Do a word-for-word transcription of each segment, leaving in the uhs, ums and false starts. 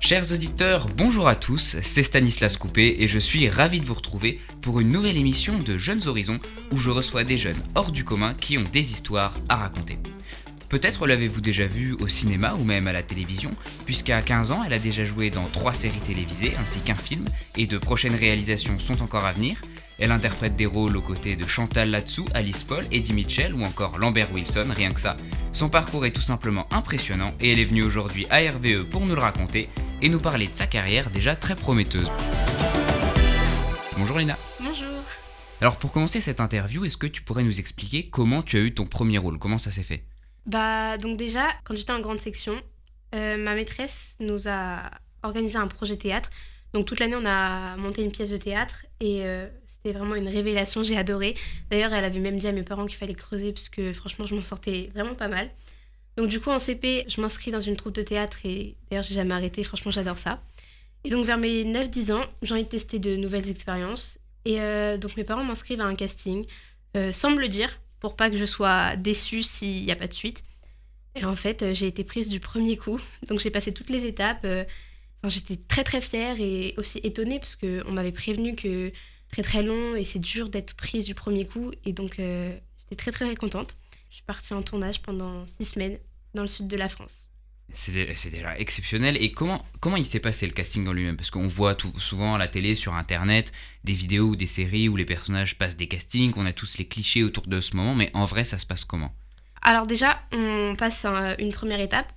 Chers auditeurs, bonjour à tous, c'est Stanislas Coupé et je suis ravi de vous retrouver pour une nouvelle émission de Jeunes Horizons où je reçois des jeunes hors du commun qui ont des histoires à raconter. Peut-être l'avez-vous déjà vue au cinéma ou même à la télévision, puisqu'à quinze ans, elle a déjà joué dans trois séries télévisées ainsi qu'un film, et de prochaines réalisations sont encore à venir. Elle interprète des rôles aux côtés de Chantal Latsou, Alice Paul, Eddie Mitchell ou encore Lambert Wilson, rien que ça. Son parcours est tout simplement impressionnant et elle est venue aujourd'hui à R V E pour nous le raconter et nous parler de sa carrière déjà très prometteuse. Bonjour Lina. Bonjour. Alors pour commencer cette interview, est-ce que tu pourrais nous expliquer comment tu as eu ton premier rôle ? Comment ça s'est fait ? Bah donc déjà, quand j'étais en grande section, euh, ma maîtresse nous a organisé un projet théâtre. Donc toute l'année, on a monté une pièce de théâtre et euh, c'était vraiment une révélation, j'ai adoré. D'ailleurs, elle avait même dit à mes parents qu'il fallait creuser parce que franchement, je m'en sortais vraiment pas mal. Donc du coup, en C P, je m'inscris dans une troupe de théâtre et d'ailleurs, j'ai jamais arrêté, franchement, j'adore ça. Et donc vers mes neuf dix ans, j'ai envie de tester de nouvelles expériences. Et euh, donc mes parents m'inscrivent à un casting, euh, sans me le dire, pour pas que je sois déçue s'il n'y a pas de suite. Et en fait, euh, j'ai été prise du premier coup. Donc j'ai passé toutes les étapes. Euh, enfin, j'étais très très fière et aussi étonnée parce qu'on m'avait prévenu que très très long et c'est dur d'être prise du premier coup. Et donc euh, j'étais très très contente. Je suis partie en tournage pendant six semaines dans le sud de la France. C'est, c'est déjà exceptionnel. Et comment, comment il s'est passé le casting en lui-même ? Parce qu'on voit tout, souvent à la télé, sur Internet, des vidéos ou des séries où les personnages passent des castings, on a tous les clichés autour de ce moment, mais en vrai, ça se passe comment ? Alors déjà, on passe un, une première étape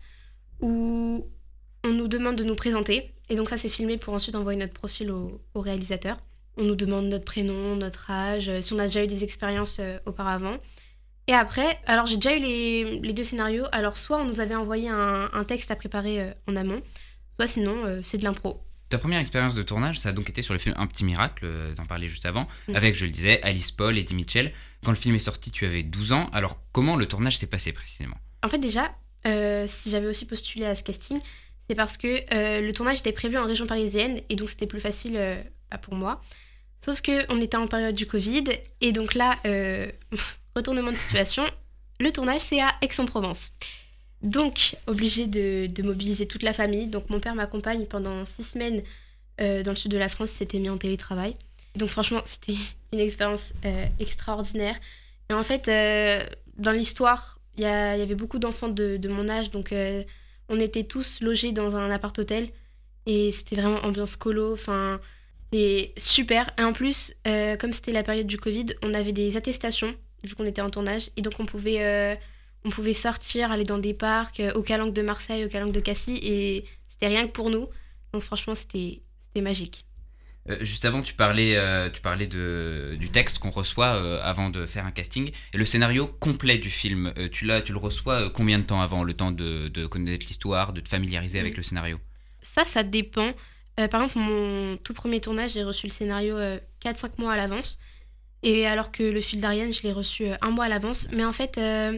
où on nous demande de nous présenter. Et donc ça, c'est filmé pour ensuite envoyer notre profil au, au réalisateur. On nous demande notre prénom, notre âge, si on a déjà eu des expériences euh, auparavant. Et après, alors j'ai déjà eu les, les deux scénarios. Alors soit on nous avait envoyé un, un texte à préparer euh, en amont, soit sinon euh, c'est de l'impro. Ta première expérience de tournage, ça a donc été sur le film Un Petit Miracle, euh, t'en parlais juste avant, mmh. avec, je le disais, Alice Paul et Eddie Mitchell. Quand le film est sorti, tu avais douze ans. Alors comment le tournage s'est passé précisément ? En fait déjà, euh, si j'avais aussi postulé à ce casting, c'est parce que euh, le tournage était prévu en région parisienne et donc c'était plus facile euh, bah, pour moi. Sauf qu'on était en période du Covid et donc là, euh, retournement de situation, le tournage c'est à Aix-en-Provence. Donc, obligée de, de mobiliser toute la famille. Donc, mon père m'accompagne pendant six semaines euh, dans le sud de la France. Il s'était mis en télétravail. Donc, franchement, c'était une expérience euh, extraordinaire. Et en fait, euh, dans l'histoire, il y, y avait beaucoup d'enfants de, de mon âge. Donc, euh, on était tous logés dans un appart-hôtel. Et c'était vraiment ambiance colo. Enfin, c'était super. Et en plus, euh, comme c'était la période du Covid, on avait des attestations, vu qu'on était en tournage. Et donc, on pouvait... Euh, On pouvait sortir, aller dans des parcs, euh, au Calanque de Marseille, au Calanque de Cassis, et c'était rien que pour nous. Donc franchement, c'était, c'était magique. Euh, juste avant, tu parlais, euh, tu parlais de, du texte qu'on reçoit euh, avant de faire un casting. Et le scénario complet du film, euh, tu, l'as, tu le reçois euh, combien de temps avant ? Le temps de, de connaître l'histoire, de te familiariser avec le scénario ? Ça, ça dépend. Euh, par exemple, mon tout premier tournage, j'ai reçu le scénario euh, quatre à cinq mois à l'avance. Et alors que le fil d'Ariane, je l'ai reçu euh, un mois à l'avance. Mais en fait... Euh,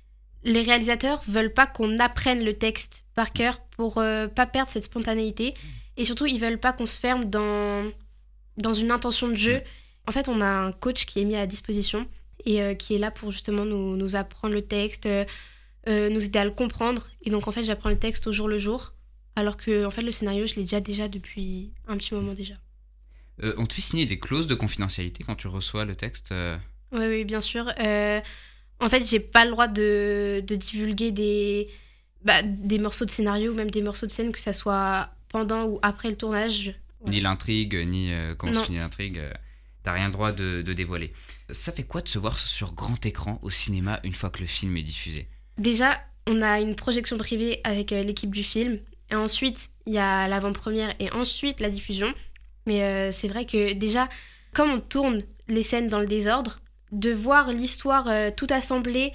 les réalisateurs veulent pas qu'on apprenne le texte par cœur pour euh, pas perdre cette spontanéité. Et surtout, ils veulent pas qu'on se ferme dans, dans une intention de jeu. En fait, on a un coach qui est mis à disposition et euh, qui est là pour justement nous, nous apprendre le texte, euh, euh, nous aider à le comprendre. Et donc, en fait, j'apprends le texte au jour le jour. Alors que en fait, le scénario, je l'ai déjà déjà depuis un petit moment déjà. Euh, on te fait signer des clauses de confidentialité quand tu reçois le texte euh... Oui, oui, bien sûr. Euh... En fait, j'ai pas le droit de, de divulguer des, bah, des morceaux de scénario ou même des morceaux de scène, que ça soit pendant ou après le tournage. Ouais. Ni l'intrigue, ni euh, comment se finit l'intrigue, euh, t'as rien le droit de, de dévoiler. Ça fait quoi de se voir sur grand écran au cinéma une fois que le film est diffusé ? Déjà, on a une projection privée avec euh, l'équipe du film. Et ensuite, il y a l'avant-première et ensuite la diffusion. Mais euh, c'est vrai que déjà, comme on tourne les scènes dans le désordre, de voir l'histoire euh, tout assemblée,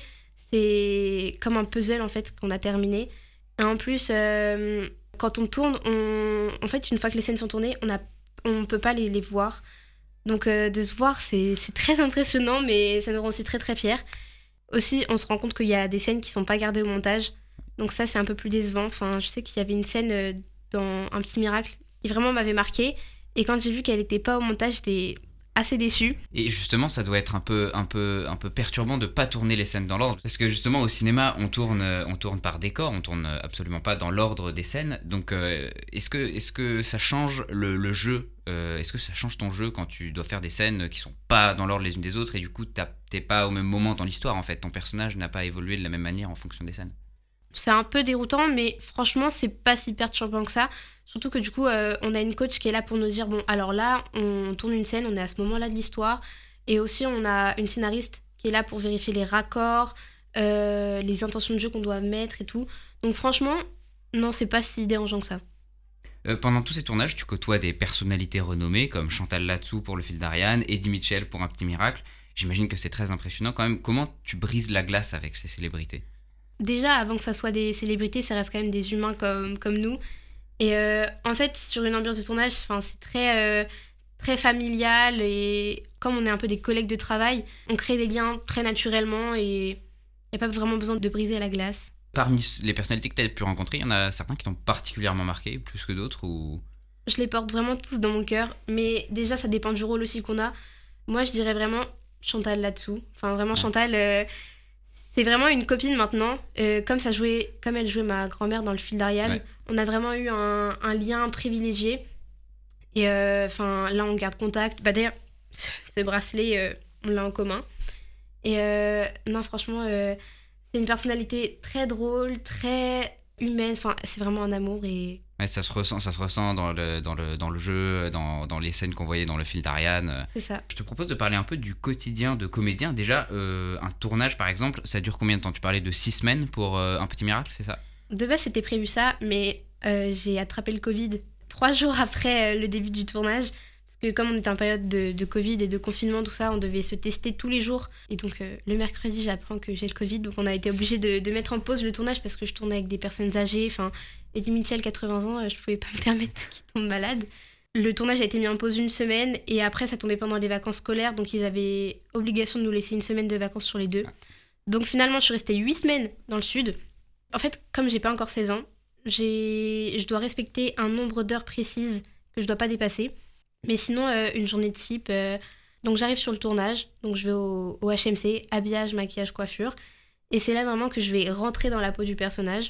c'est comme un puzzle en fait qu'on a terminé. Et en plus, euh, quand on tourne, on... en fait, une fois que les scènes sont tournées, on a... on peut pas les, les voir. Donc euh, de se voir, c'est... c'est très impressionnant, mais ça nous rend aussi très très fiers. Aussi, on se rend compte qu'il y a des scènes qui sont pas gardées au montage. Donc ça, c'est un peu plus décevant. Enfin, je sais qu'il y avait une scène euh, dans Un Petit Miracle qui vraiment m'avait marquée. Et quand j'ai vu qu'elle était pas au montage, j'étais assez déçue. Et justement, ça doit être un peu, un peu, un peu perturbant de pas tourner les scènes dans l'ordre, parce que justement au cinéma, on tourne, euh, on tourne par décor, on tourne absolument pas dans l'ordre des scènes. Donc, euh, est-ce que, est-ce que ça change le, le jeu euh, Est-ce que ça change ton jeu quand tu dois faire des scènes qui sont pas dans l'ordre les unes des autres et du coup t'as- t'es pas au même moment dans l'histoire en fait, ton personnage n'a pas évolué de la même manière en fonction des scènes. C'est un peu déroutant, mais franchement, c'est pas si perturbant que ça. Surtout que du coup, euh, on a une coach qui est là pour nous dire, bon, alors là, on tourne une scène, on est à ce moment-là de l'histoire. Et aussi, on a une scénariste qui est là pour vérifier les raccords, euh, les intentions de jeu qu'on doit mettre et tout. Donc franchement, non, c'est pas si dérangeant que ça. Euh, pendant tous ces tournages, tu côtoies des personnalités renommées comme Chantal Latsou pour Le Fil d'Ariane, Eddie Mitchell pour Un Petit Miracle. J'imagine que c'est très impressionnant quand même. Comment tu brises la glace avec ces célébrités? Déjà, avant que ça soit des célébrités, ça reste quand même des humains comme, comme nous. Et euh, en fait, sur une ambiance de tournage, c'est très, euh, très familial. Et comme on est un peu des collègues de travail, on crée des liens très naturellement et il n'y a pas vraiment besoin de briser la glace. Parmi les personnalités que tu as pu rencontrer, il y en a certains qui t'ont particulièrement marqué, plus que d'autres ou... Je les porte vraiment tous dans mon cœur. Mais déjà, ça dépend du rôle aussi qu'on a. Moi, je dirais vraiment Chantal là-dessous. Enfin, vraiment, Ouais. Chantal... Euh, c'est vraiment une copine maintenant. Euh, comme, ça jouait, comme elle jouait ma grand-mère dans Le Fil d'Ariane, Ouais. on a vraiment eu un, un lien privilégié. Et enfin, là, on garde contact. Bah, d'ailleurs, ce ce bracelet, euh, on l'a en commun. Et euh, non, franchement, euh, c'est une personnalité très drôle, très humaine. Enfin, c'est vraiment un amour. Et Ouais, ça se ressent, ça se ressent dans le, dans le, dans le jeu, dans, dans les scènes qu'on voyait dans Le Fil d'Ariane. c'est ça. Je te propose de parler un peu du quotidien de comédien. Déjà, euh, un tournage par exemple, ça dure combien de temps? Tu parlais de six semaines pour euh, Un Petit Miracle, c'est ça? De base, c'était prévu ça, mais euh, j'ai attrapé le Covid trois jours après euh, le début du tournage. Parce que comme on était en période de, de Covid et de confinement, tout ça, on devait se tester tous les jours. Et donc euh, le mercredi, j'apprends que j'ai le Covid. Donc on a été obligé de, de mettre en pause le tournage parce que je tournais avec des personnes âgées. Enfin, Eddie Mitchell, quatre-vingts ans, euh, je pouvais pas me permettre qu'il tombe malade. Le tournage a été mis en pause une semaine et après, ça tombait pendant les vacances scolaires. Donc ils avaient obligation de nous laisser une semaine de vacances sur les deux. Donc finalement, je suis restée huit semaines dans le sud. En fait, comme j'ai pas encore seize ans, j'ai... je dois respecter un nombre d'heures précises que je dois pas dépasser. Mais sinon, euh, une journée de type... euh, Donc j'arrive sur le tournage, donc je vais au, au H M C, habillage, maquillage, coiffure. Et c'est là vraiment que je vais rentrer dans la peau du personnage.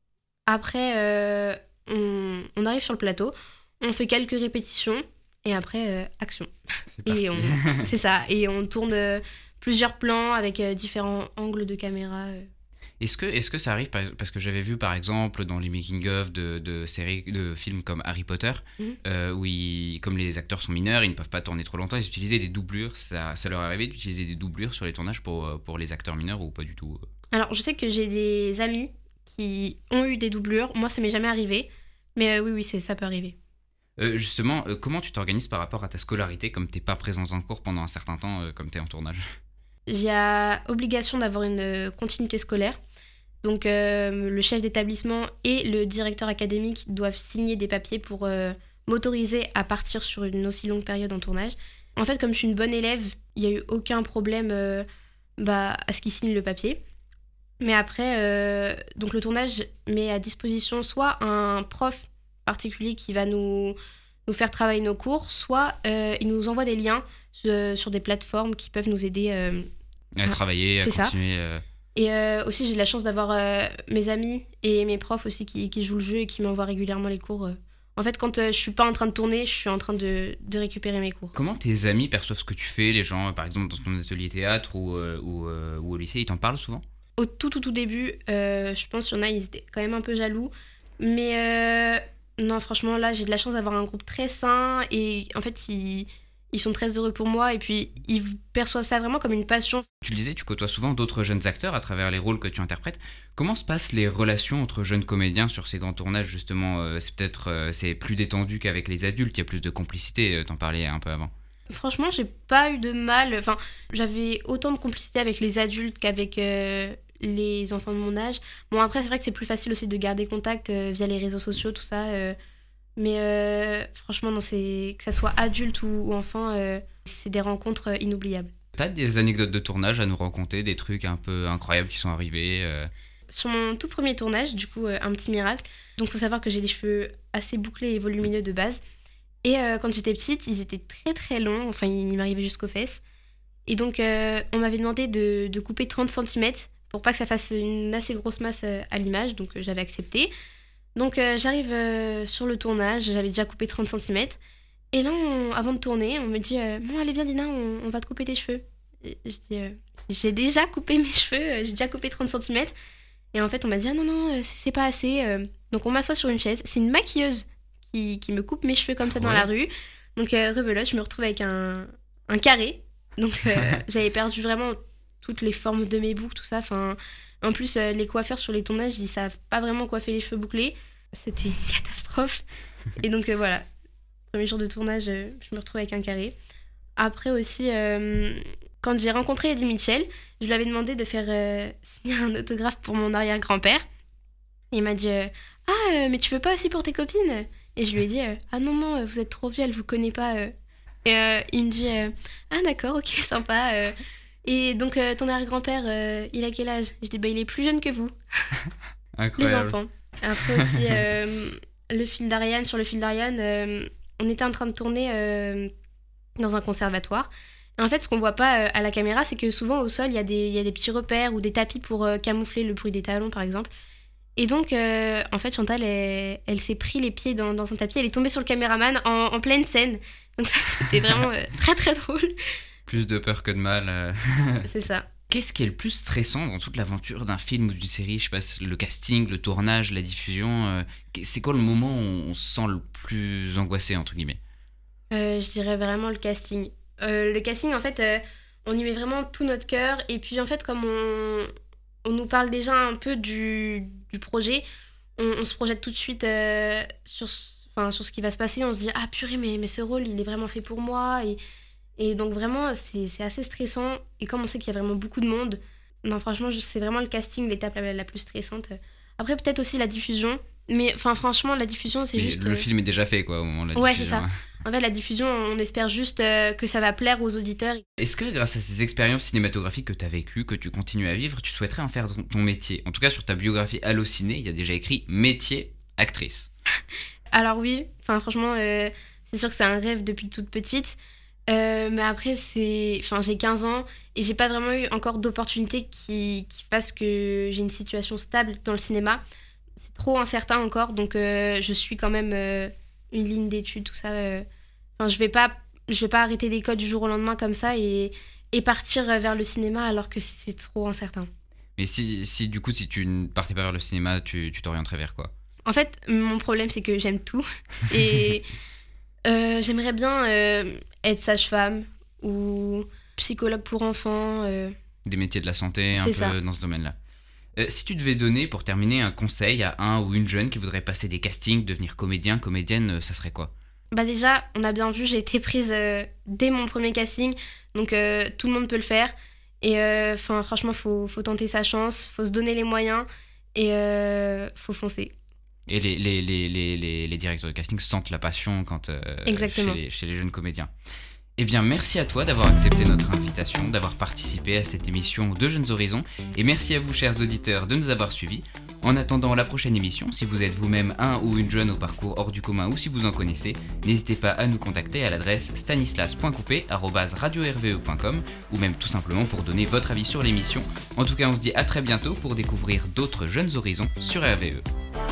Après, euh, on, on arrive sur le plateau, on fait quelques répétitions, et après, euh, action. C'est Et parti. on, c'est ça, et on tourne euh, plusieurs plans avec euh, différents angles de caméra. euh. Est-ce que, est-ce que ça arrive, par- parce que j'avais vu par exemple dans les making-of de, de séries, de films comme Harry Potter, Mhm. euh, où ils- comme les acteurs sont mineurs, ils ne peuvent pas tourner trop longtemps, ils utilisaient des doublures. Ça, ça leur est arrivé d'utiliser des doublures sur les tournages pour, euh, pour les acteurs mineurs ou pas du tout? Alors, je sais que j'ai des amis qui ont eu des doublures. Moi, ça m'est jamais arrivé. Mais euh, oui, oui, c'est, ça peut arriver. Euh, justement, euh, comment tu t'organises par rapport à ta scolarité, comme t'es pas présente en cours pendant un certain temps, euh, comme t'es en tournage? J'ai euh, obligation d'avoir une euh, continuité scolaire. Donc, euh, le chef d'établissement et le directeur académique doivent signer des papiers pour euh, m'autoriser à partir sur une aussi longue période en tournage. En fait, comme je suis une bonne élève, il n'y a eu aucun problème euh, bah, à ce qu'ils signent le papier. Mais après, euh, donc le tournage met à disposition soit un prof particulier qui va nous, nous faire travailler nos cours, soit euh, il nous envoie des liens sur, sur des plateformes qui peuvent nous aider. euh. À Ah, travailler, à c'est ça. continuer. euh, Et euh, aussi, j'ai de la chance d'avoir euh, mes amis et mes profs aussi qui, qui jouent le jeu et qui m'envoient régulièrement les cours. euh. En fait, quand euh, je suis pas en train de tourner, je suis en train de, de récupérer mes cours. Comment tes amis perçoivent ce que tu fais? Les gens, euh, par exemple, dans ton atelier théâtre ou, euh, ou, euh, ou au lycée, ils t'en parlent souvent? Au tout, tout, tout début, euh, je pense qu'il y en a, ils étaient quand même un peu jaloux. Mais euh, non, franchement, là, j'ai de la chance d'avoir un groupe très sain. Et en fait, ils, ils sont très heureux pour moi. Et puis, ils perçoivent ça vraiment comme une passion. Tu le disais, tu côtoies souvent d'autres jeunes acteurs à travers les rôles que tu interprètes. Comment se passent les relations entre jeunes comédiens sur ces grands tournages, justement? euh, C'est peut-être euh, c'est plus détendu qu'avec les adultes, il y a plus de complicité, euh, t'en parlais un peu avant. Franchement, j'ai pas eu de mal. Enfin, j'avais autant de complicité avec les adultes qu'avec euh, les enfants de mon âge. Bon, après, c'est vrai que c'est plus facile aussi de garder contact euh, via les réseaux sociaux, tout ça. euh. Mais euh, franchement, non, c'est que ça soit adulte ou, ou enfant, euh, c'est des rencontres euh, inoubliables. T'as des anecdotes de tournage à nous raconter, des trucs un peu incroyables qui sont arrivés euh, Sur mon tout premier tournage, du coup, euh, Un Petit Miracle, donc faut savoir que j'ai les cheveux assez bouclés et volumineux de base. Et euh, quand j'étais petite, ils étaient très très longs, enfin ils m'arrivaient jusqu'aux fesses. Et donc euh, on m'avait demandé de, de couper trente centimètres pour pas que ça fasse une assez grosse masse euh, à l'image, donc euh, j'avais accepté. Donc euh, j'arrive euh, sur le tournage, j'avais déjà coupé trente centimètres. Et là, on- avant de tourner, on me dit euh, bon allez viens Dina, on, on va te couper tes cheveux. Et je dis euh, j'ai déjà coupé mes cheveux, euh, j'ai déjà coupé trente centimètres. Et en fait on m'a dit ah non non, euh, c'est, c'est pas assez. euh. Donc on m'assoit sur une chaise, c'est une maquilleuse qui, qui me coupe mes cheveux comme ça dans Ouais. la rue. Donc euh, rebelote, je me retrouve avec un, un carré. Donc euh, j'avais perdu vraiment toutes les formes de mes boucles, tout ça. Enfin, en plus, euh, les coiffeurs sur les tournages, ils savent pas vraiment coiffer les cheveux bouclés. C'était une catastrophe. Et donc euh, voilà, premier jour de tournage, euh, je me retrouve avec un carré. Après aussi, euh, quand j'ai rencontré Eddie Mitchell, je lui avais demandé de faire euh, signer un autographe pour mon arrière-grand-père. Et il m'a dit euh, ah, euh, mais tu veux pas aussi pour tes copines? Et je lui ai dit euh, ah non, non, vous êtes trop vieux, elle vous connaît pas. euh. Et euh, il me dit euh, ah d'accord, ok, sympa. euh. Et donc euh, ton arrière-grand-père, euh, il a quel âge? Je dis bah il est plus jeune que vous, les Incroyable. enfants. Après aussi, euh, le fil d'Ariane, sur le fil d'Ariane, euh, on était en train de tourner euh, dans un conservatoire. Et en fait, ce qu'on voit pas euh, à la caméra, c'est que souvent au sol, il y, a des- il y a des petits repères ou des tapis pour euh, camoufler le bruit des talons, par exemple. Et donc, euh, en fait, Chantal, elle, elle s'est pris les pieds dans, dans un tapis, elle est tombée sur le caméraman en, en pleine scène. Donc ça, c'était vraiment euh, très très drôle. Plus de peur que de mal. euh. C'est ça. Qu'est-ce qui est le plus stressant dans toute l'aventure d'un film ou d'une série? Je sais pas, le casting, le tournage, la diffusion. euh, C'est quoi le moment où on se sent le plus angoissé, entre guillemets? Euh, je dirais vraiment le casting. Euh, le casting, en fait, euh, on y met vraiment tout notre cœur. Et puis, en fait, comme on, on nous parle déjà un peu du, du projet, on, on se projette tout de suite euh, sur, ce- enfin, sur ce qui va se passer. On se dit, ah purée, mais, mais ce rôle, il est vraiment fait pour moi. Et, et donc, vraiment, c'est, c'est assez stressant. Et comme on sait qu'il y a vraiment beaucoup de monde, non, franchement, je- c'est vraiment le casting, l'étape la, la plus stressante. Après, peut-être aussi la diffusion. Mais, enfin, franchement, la diffusion, c'est Mais juste... le euh, film est déjà fait, quoi, au moment de la Ouais, diffusion. c'est ça. En fait, la diffusion, on espère juste euh, que ça va plaire aux auditeurs. Est-ce que grâce à ces expériences cinématographiques que tu as vécues, que tu continues à vivre, tu souhaiterais en faire ton, ton métier? En tout cas, sur ta biographie Allociné, il y a déjà écrit métier actrice. Alors oui, enfin franchement, euh, c'est sûr que c'est un rêve depuis toute petite. Euh, mais après, c'est, enfin, j'ai quinze ans et j'ai pas vraiment eu encore d'opportunités qui, qui fassent que j'ai une situation stable dans le cinéma. C'est trop incertain encore, donc euh, je suis quand même euh, une ligne d'études, tout ça. euh. Enfin, je vais pas, je vais pas arrêter l'école du jour au lendemain comme ça et, et partir vers le cinéma alors que c'est trop incertain. Mais si, si du coup, si tu ne partais pas vers le cinéma, tu tu t'orienterais vers quoi? En fait, mon problème, c'est que j'aime tout. Et euh, j'aimerais bien euh, être sage-femme ou psychologue pour enfants. euh. Des métiers de la santé, un C'est peu ça. dans ce domaine-là. Euh, si tu devais donner, pour terminer, un conseil à un ou une jeune qui voudrait passer des castings, devenir comédien, comédienne, euh, ça serait quoi? Bah déjà, on a bien vu, j'ai été prise euh, dès mon premier casting. Donc euh, tout le monde peut le faire. Et euh, 'fin, franchement, faut, faut tenter sa chance, faut se donner les moyens et euh, faut foncer. Et les, les, les, les, les, les directeurs de casting sentent la passion quand, euh, Exactement. chez, les, chez les jeunes comédiens. Eh bien, merci à toi d'avoir accepté notre invitation, d'avoir participé à cette émission de Jeunes Horizons. Et merci à vous, chers auditeurs, de nous avoir suivis. En attendant la prochaine émission, si vous êtes vous-même un ou une jeune au parcours hors du commun ou si vous en connaissez, n'hésitez pas à nous contacter à l'adresse stanislas point coupé arobase radio r v e point com ou même tout simplement pour donner votre avis sur l'émission. En tout cas, on se dit à très bientôt pour découvrir d'autres Jeunes Horizons sur R V E.